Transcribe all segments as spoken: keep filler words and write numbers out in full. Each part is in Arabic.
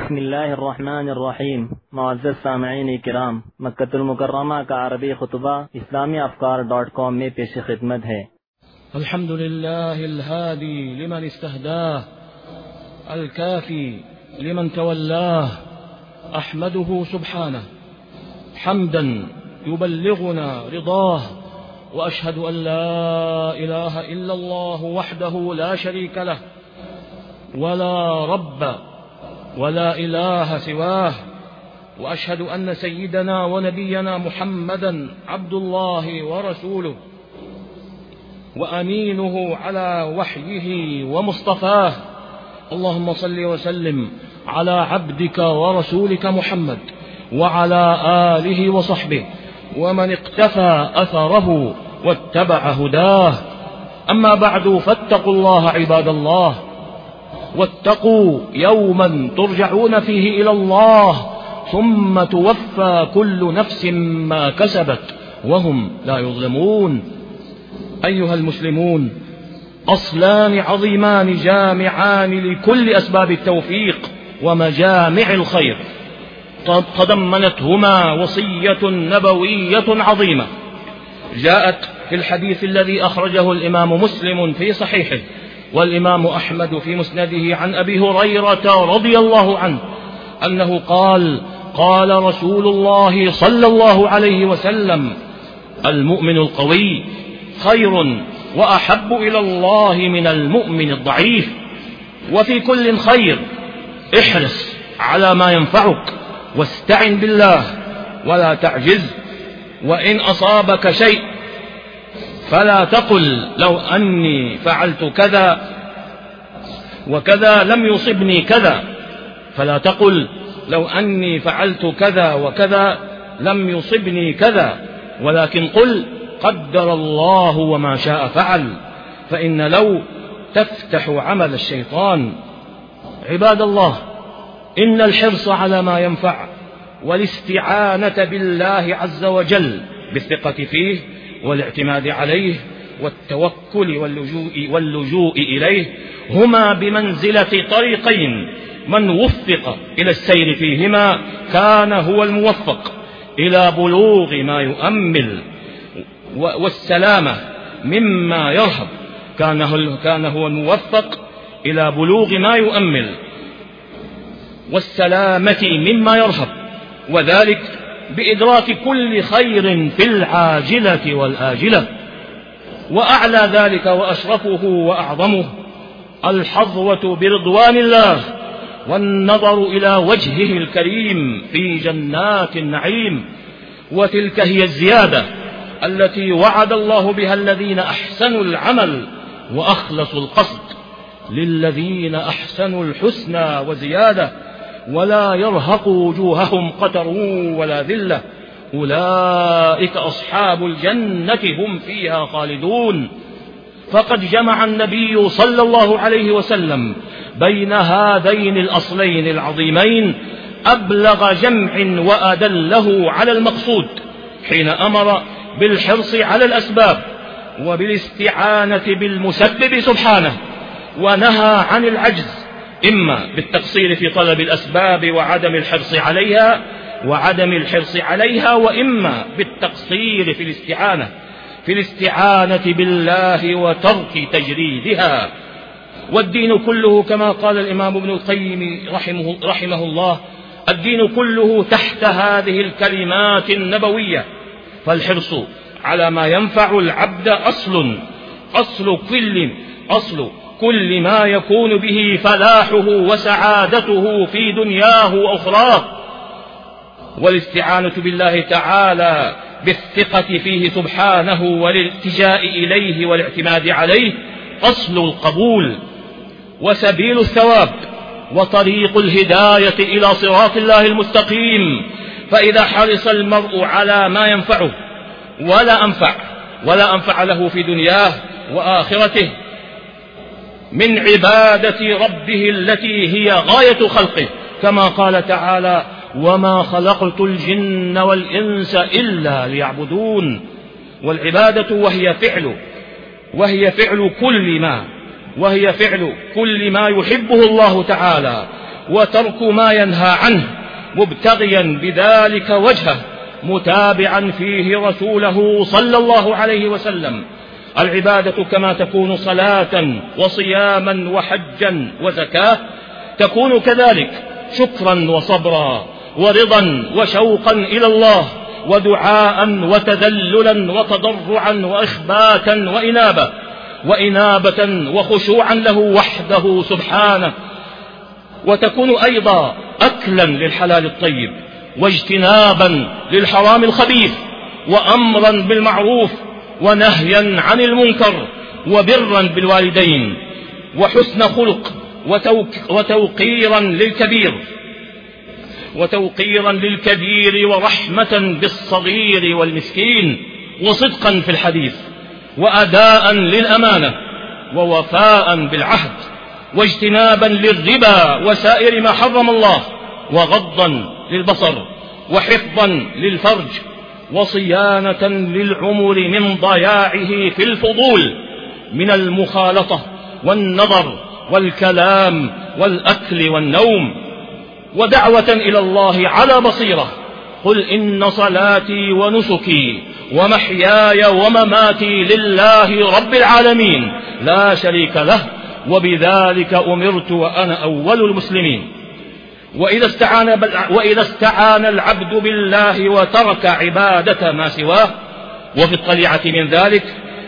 بسم الله الرحمن الرحیم. معزز سامعین کرام، مکہ المکرمہ کا عربی خطبہ اسلامی افکار ڈاٹ کام میں پیش خدمت ہے. الحمد لله الهادي لمن استهداه الكافي لمن تولاه، أحمده سبحانه حمدا يبلغنا رضاه، وأشهد أن لا إله إلا الله وحده لا شريك له ولا رب ولا إله سواه، وأشهد أن سيدنا ونبينا محمدا عبد الله ورسوله وأمينه على وحيه ومصطفاه. اللهم صل وسلم على عبدك ورسولك محمد وعلى آله وصحبه ومن اقتفى أثره واتبع هداه. أما بعد، فاتقوا الله عباد الله، واتقوا يوما ترجعون فيه إلى الله ثم توفى كل نفس ما كسبت وهم لا يظلمون. أيها المسلمون، أصلان عظيمان جامعان لكل أسباب التوفيق ومجامع الخير تضمنتهما وصية نبوية عظيمة جاءت في الحديث الذي أخرجه الإمام مسلم في صحيحه والإمام أحمد في مسنده عن أبي هريرة رضي الله عنه أنه قال: قال رسول الله صلى الله عليه وسلم: المؤمن القوي خير وأحب إلى الله من المؤمن الضعيف، وفي كل خير، احرص على ما ينفعك واستعن بالله ولا تعجز، وإن أصابك شيء فلا تقل لو أني فعلت كذا وكذا لم يصبني كذا، فلا تقل لو أني فعلت كذا وكذا لم يصبني كذا، ولكن قل قدر الله وما شاء فعل، فإن لو تفتح عمل الشيطان. عباد الله، إن الحرص على ما ينفع والاستعانة بالله عز وجل بالثقة فيه والاعتماد عليه والتوكل واللجوء, واللجوء إليه هما بمنزلة طريقين، من وفق إلى السير فيهما كان هو الموفق إلى بلوغ ما يؤمل والسلامة مما يرهب، كان هو الموفق إلى بلوغ ما يؤمل والسلامة مما يرهب، وذلك بإدراك كل خير في العاجلة والآجلة. وأعلى ذلك وأشرفه وأعظمه الحظوة برضوان الله والنظر إلى وجهه الكريم في جنات النعيم، وتلك هي الزيادة التي وعد الله بها الذين أحسنوا العمل وأخلصوا القصد. للذين أحسنوا الحسنى وزيادة ولا يرهق وجوههم قتر ولا ذلة، أولئك أصحاب الجنة هم فيها خالدون. فقد جمع النبي صلى الله عليه وسلم بين هذين الأصلين العظيمين أبلغ جمع وأدله على المقصود حين أمر بالحرص على الأسباب وبالاستعانة بالمسبب سبحانه، ونهى عن العجز إما بالتقصير في طلب الأسباب وعدم الحرص عليها وعدم الحرص عليها وإما بالتقصير في الاستعانة في الاستعانة بالله وترك تجريدها. والدين كله كما قال الإمام ابن القيم رحمه, رحمه الله: الدين كله تحت هذه الكلمات النبوية. فالحرص على ما ينفع العبد أصل أصل كل أصل كل ما يكون به فلاحه وسعادته في دنياه وأخراه. والاستعانة بالله تعالى بالثقة فيه سبحانه والالتجاء إليه والاعتماد عليه أصل القبول وسبيل الثواب وطريق الهداية إلى صراط الله المستقيم. فإذا حرص المرء على ما ينفعه ولا أنفع ولا أنفع له في دنياه وآخرته من عبادة ربه التي هي غاية خلقه، كما قال تعالى: وما خلقت الجن والإنس إلا ليعبدون. والعبادة وهي فعل وهي فعل كل ما وهي فعل كل ما يحبه الله تعالى وترك ما ينهى عنه مبتغيا بذلك وجهه متابعا فيه رسوله صلى الله عليه وسلم. العبادة كما تكون صلاة وصياما وحجا وزكاة تكون كذلك شكرا وصبرا ورضا وشوقا إلى الله ودعاء وتذللا وتضرعا وإخباتا وإنابة وإنابة وخشوعا له وحده سبحانه. وتكون أيضا أكلا للحلال الطيب واجتنابا للحرام الخبيث وأمرا بالمعروف ونهيا عن المنكر وبرا بالوالدين وحسن خلق وتوقيرا للكبير وتوقيرا للكبير ورحمة بالصغير والمسكين وصدقا في الحديث وأداء للأمانة ووفاء بالعهد واجتنابا للربا وسائر ما حرم الله وغضا للبصر وحفظا للفرج وصيانة للعمر من ضياعه في الفضول من المخالطة والنظر والكلام والأكل والنوم ودعوة إلى الله على بصيرة. قل إن صلاتي ونسكي ومحياي ومماتي لله رب العالمين لا شريك له وبذلك أمرت وأنا أول المسلمين. وإذا استعان, وإذا استعان العبد بالله وترك عبادة ما سواه وفي الطليعة من ذلك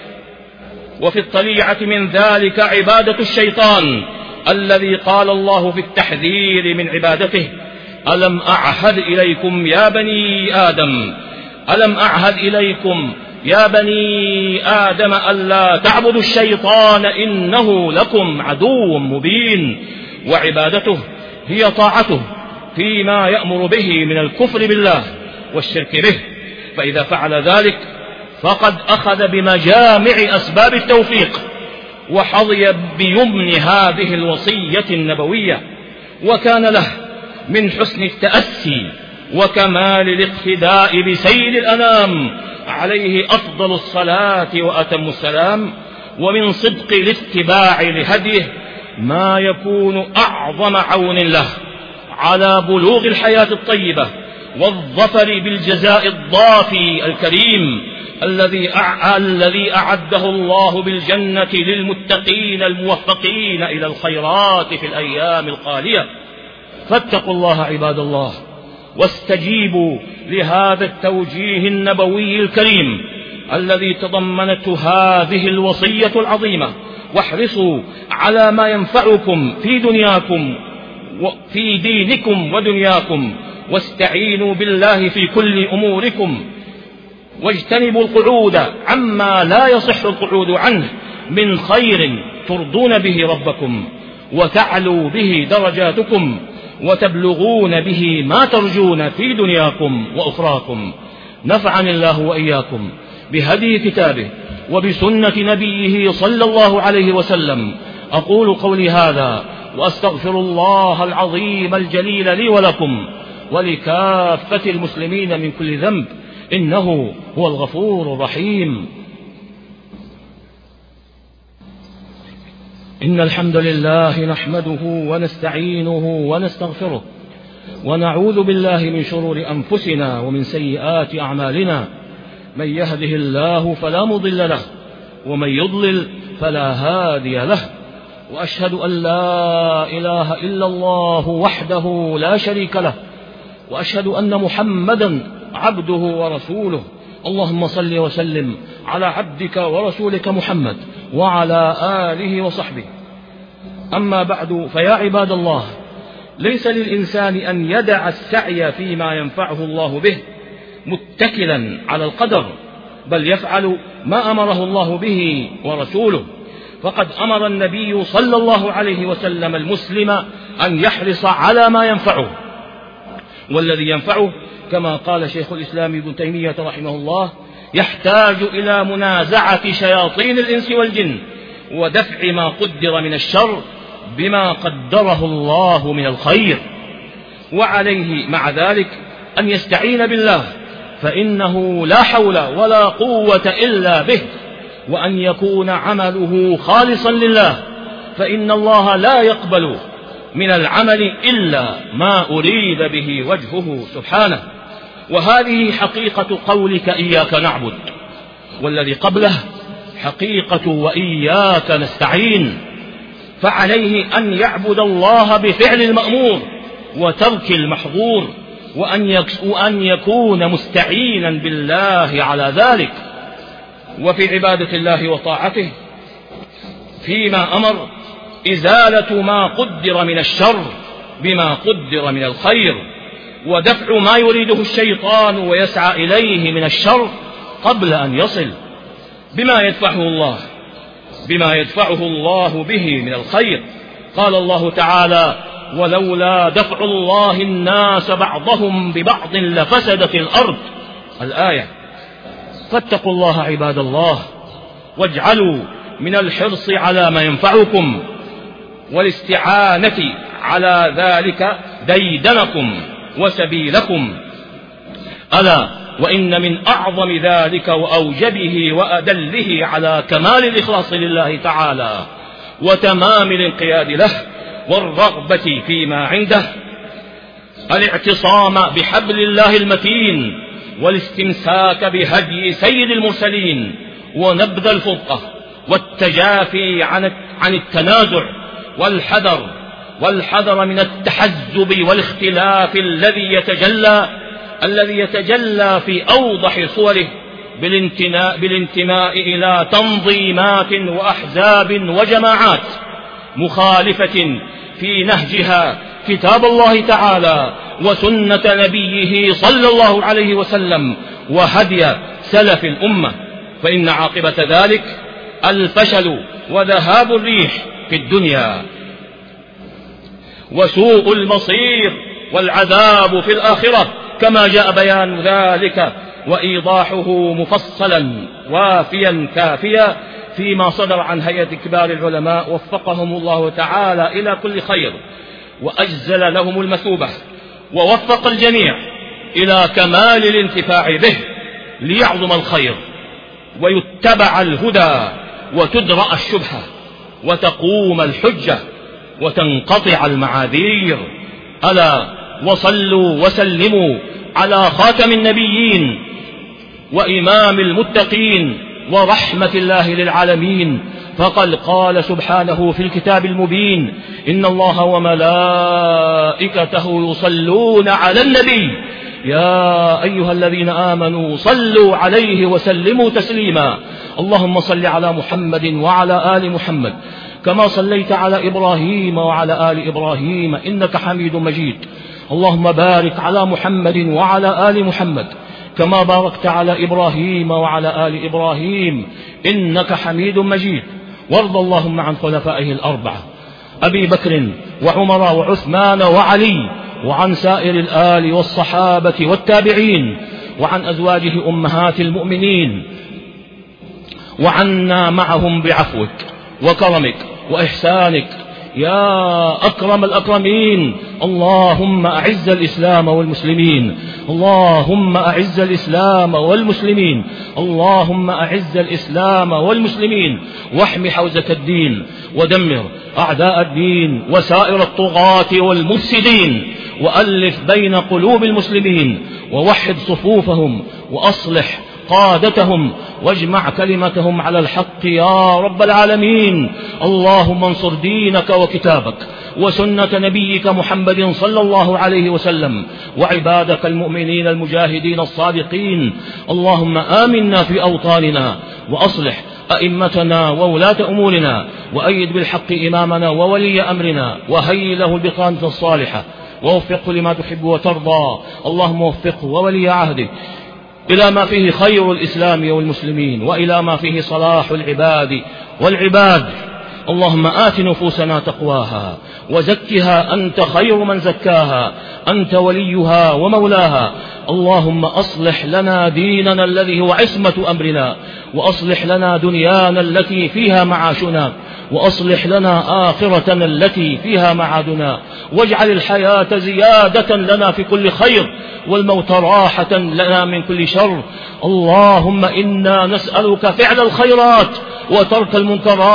وفي الطليعة من ذلك عبادة الشيطان الذي قال الله في التحذير من عبادته ألم أعهد إليكم يا بني آدم ألم أعهد إليكم يا بني آدم ألا تعبدوا الشيطان إنه لكم عدو مبين. وعبادته هي طاعته فيما يأمر به من الكفر بالله والشرك به، فإذا فعل ذلك فقد أخذ بمجامع أسباب التوفيق وحظي بيمن هذه الوصية النبوية، وكان له من حسن التأسي وكمال الاقتداء بسيد الأنام عليه أفضل الصلاة وأتم السلام ومن صدق الاتباع لهديه ما يكون أعظم عون له على بلوغ الحياة الطيبة والظفر بالجزاء الضافي الكريم الذي الذي أعده الله بالجنة للمتقين الموفقين إلى الخيرات في الأيام الخالية. فاتقوا الله عباد الله واستجيبوا لهذا التوجيه النبوي الكريم الذي تضمنته هذه الوصية العظيمة، واحرصوا على ما ينفعكم في دنياكم وفي دينكم ودنياكم، واستعينوا بالله في كل أموركم، واجتنبوا القعود عما لا يصح القعود عنه من خير ترضون به ربكم وتعلوا به درجاتكم وتبلغون به ما ترجون في دنياكم وأخراكم. نفعني الله وإياكم بهدي كتابه وبسنة نبيه صلى الله عليه وسلم. أقول قولي هذا وأستغفر الله العظيم الجليل لي ولكم ولكافة المسلمين من كل ذنب، إنه هو الغفور الرحيم. إن الحمد لله نحمده ونستعينه ونستغفره ونعوذ بالله من شرور أنفسنا ومن سيئات أعمالنا، من يهده الله فلا مضل له ومن يضلل فلا هادي له، وأشهد أن لا إله إلا الله وحده لا شريك له، وأشهد أن محمدا عبده ورسوله. اللهم صل وسلم على عبدك ورسولك محمد وعلى آله وصحبه. أما بعد، فيا عباد الله، ليس للإنسان أن يدع السعي فيما ينفعه الله به متكلا على القدر، بل يفعل ما أمره الله به ورسوله. فقد أمر النبي صلى الله عليه وسلم المسلم أن يحرص على ما ينفعه، والذي ينفعه كما قال شيخ الإسلام ابن تيمية رحمه الله يحتاج إلى منازعة شياطين الإنس والجن ودفع ما قدر من الشر بما قدره الله من الخير، وعليه مع ذلك أن يستعين بالله، فإنه لا حول ولا قوة إلا به، وأن يكون عمله خالصا لله، فإن الله لا يقبل من العمل إلا ما أريد به وجهه سبحانه. وهذه حقيقة قولك إياك نعبد، والذي قبله حقيقة وإياك نستعين. فعليه أن يعبد الله بفعل المأمور وترك المحظور، وأن يكون مستعينا بالله على ذلك. وفي عبادة الله وطاعته فيما أمر إزالة ما قدر من الشر بما قدر من الخير، ودفع ما يريده الشيطان ويسعى إليه من الشر قبل أن يصل بما يدفعه الله بما يدفعه الله به من الخير. قال الله تعالى: ولولا دفع الله الناس بعضهم ببعض لفسدت الأرض، الآية. فاتقوا الله عباد الله، واجعلوا من الحرص على ما ينفعكم والاستعانة على ذلك ديدنكم وسبيلكم. ألا وإن من أعظم ذلك وأوجبه وأدله على كمال الإخلاص لله تعالى وتمام الانقياد له والرغبة فيما عنده الاعتصام بحبل الله المتين والاستمساك بهدي سيد المرسلين ونبذ الفرقة والتجافي عن التنازع والحذر والحذر من التحزب والاختلاف الذي يتجلى الذي يتجلى في أوضح صوره بالانتماء, بالانتماء إلى تنظيمات وأحزاب وجماعات مخالفة في نهجها كتاب الله تعالى وسنة نبيه صلى الله عليه وسلم وهدي سلف الأمة، فإن عاقبة ذلك الفشل وذهاب الريح في الدنيا وسوء المصير والعذاب في الآخرة، كما جاء بيان ذلك وإيضاحه مفصلا وافيا كافيا فيما صدر عن هيئة كبار العلماء وفقهم الله تعالى إلى كل خير وأجزل لهم المثوبة، ووفق الجميع إلى كمال الانتفاع به ليعظم الخير ويتبع الهدى وتدرأ الشبهة وتقوم الحجة وتنقطع المعاذير. ألا وصلوا وسلموا على خاتم النبيين وإمام المتقين ورحمة الله للعالمين، فقد قال سبحانه في الكتاب المبين: إن الله وملائكته يصلون على النبي يا أيها الذين آمنوا صلوا عليه وسلموا تسليما. اللهم صل على محمد وعلى آل محمد كما صليت على إبراهيم وعلى آل إبراهيم إنك حميد مجيد. اللهم بارك على محمد وعلى آل محمد كما باركت على إبراهيم وعلى آل إبراهيم إنك حميد مجيد. وارض اللهم عن خلفائه الأربعة أبي بكر وعمر وعثمان وعلي، وعن سائر الآل والصحابة والتابعين، وعن أزواجه أمهات المؤمنين، وعنا معهم بعفوك وكرمك وإحسانك يا أكرم الأكرمين. اللهم أعز الإسلام والمسلمين، اللهم أعز الإسلام والمسلمين، اللهم أعز الإسلام والمسلمين، واحم حوزة الدين ودمر أعداء الدين وسائر الطغاة والمفسدين، وألف بين قلوب المسلمين ووحد صفوفهم وأصلح قادتهم واجمع كلمتهم على الحق يا رب العالمين. اللهم انصر دينك وكتابك وسنة نبيك محمد صلى الله عليه وسلم وعبادك المؤمنين المجاهدين الصادقين. اللهم آمنا في أوطاننا وأصلح أئمتنا وولاة أمورنا، وأيد بالحق إمامنا وولي أمرنا، وهيئ له البطانة الصالحة، ووفقه لما تحب وترضى. اللهم وفقه وولي عهده إلى ما فيه خير الإسلام والمسلمين، وإلى ما فيه صلاح العباد والعباد. اللهم آت نفوسنا تقواها وزكها أنت خير من زكاها، أنت وليها ومولاها. اللهم أصلح لنا ديننا الذي هو عصمة أمرنا، وأصلح لنا دنيانا التي فيها معاشنا، وأصلح لنا آخرتنا التي فيها معادنا، واجعل الحياة زيادة لنا في كل خير والموت راحة لنا من كل شر. اللهم إنا نسألك فعل الخيرات وترك المنكرات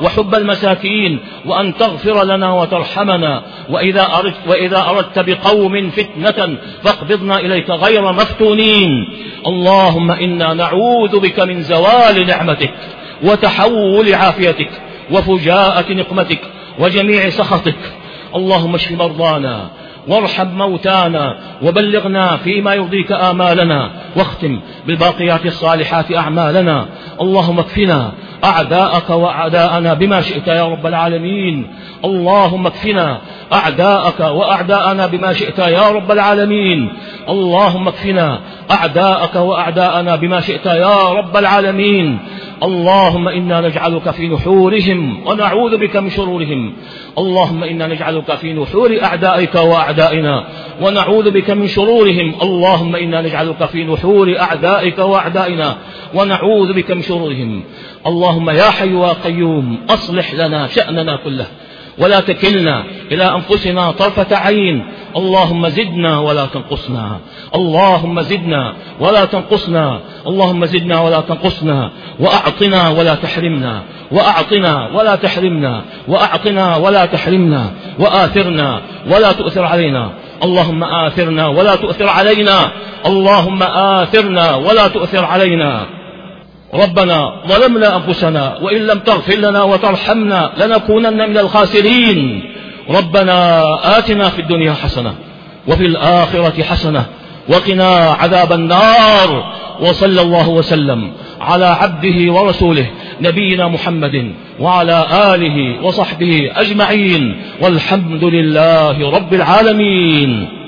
وحب المساكين، وأن تغفر لنا وترحمنا، وإذا أردت, وإذا أردت بقوم فتنة فاقبضنا إليك غير مفتونين. اللهم إنا نعوذ بك من زوال نعمتك وتحول عافيتك وفجاءة نقمتك وجميع سخطك. اللهم اشف مرضانا وارحم موتانا وبلغنا فيما يرضيك آمالنا، واختم بالباقيات الصالحات أعمالنا. اللهم اكفنا أعداءك وأعداءنا بما شئت يا رب العالمين. اللهم اكفنا أعداءك وأعداءنا بما شئت يا رب العالمين. اللهم اكفنا أعداءك وأعداءنا بما شئت يا رب العالمين. اللهم إنا نجعلك في نحورهم ونعوذ بك من شرورهم. اللهم إنا نجعلك في نحور أعدائك وأعدائنا ونعوذ بك من شرورهم. اللهم إنا نجعلك في نحور أعدائك وأعدائنا ونعوذ بك من شرورهم. اللهم يا حي يا قيوم أصلح لنا شأننا كله ولا تكلنا إلى أنفسنا طرفة عين. اللهم زدنا ولا تنقصنا، اللهم زدنا ولا تنقصنا، اللهم زدنا ولا تنقصنا، وأعطنا ولا تحرمنا، وأعطنا ولا تحرمنا، وأعطنا ولا تحرمنا، وآثرنا ولا تؤثر علينا. اللهم آثرنا ولا تؤثر علينا، اللهم آثرنا ولا تؤثر علينا. ربنا ظلمنا أنفسنا وإن لم تغفر لنا وترحمنا لنكونن من الخاسرين. ربنا آتنا في الدنيا حسنة وفي الآخرة حسنة وقنا عذاب النار. وصلى الله وسلم على عبده ورسوله نبينا محمد وعلى آله وصحبه أجمعين، والحمد لله رب العالمين.